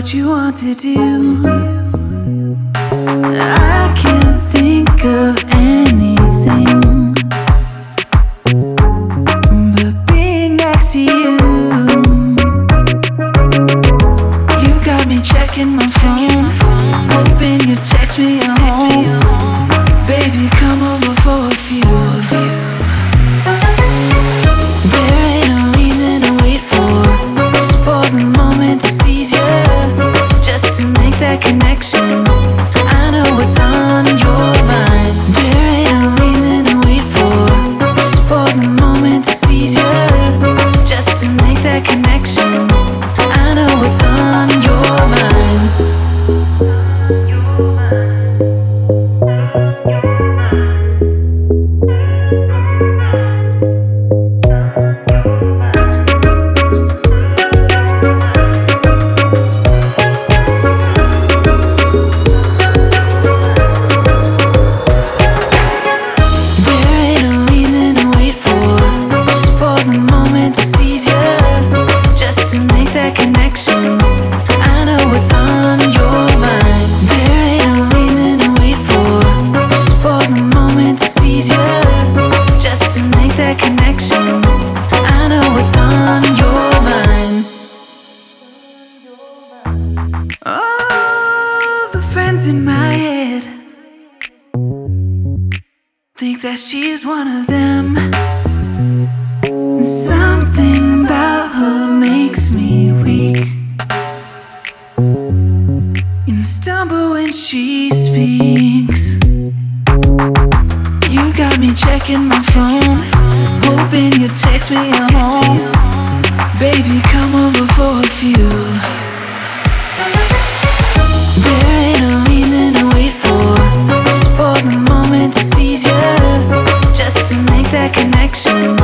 what you want to do. I can't think of anything but being next to you. You got me checking my phone, hoping you text me at home. Baby, come over for a few. There ain't a reason to wait for, just for the moment to seize you, just to make that connection. I know what's on your mind. There ain't a reason to wait for, just for the moment to seize you, just to make that connection. I know what's on your mind. All the friends in my head think that she's one of them, and something about her makes me weak and stumble when she speaks. You got me checking my phone, hoping you text me at home. Baby, come over for a few. There ain't a reason to wait for, just for the moment to seize you, just to make that connection.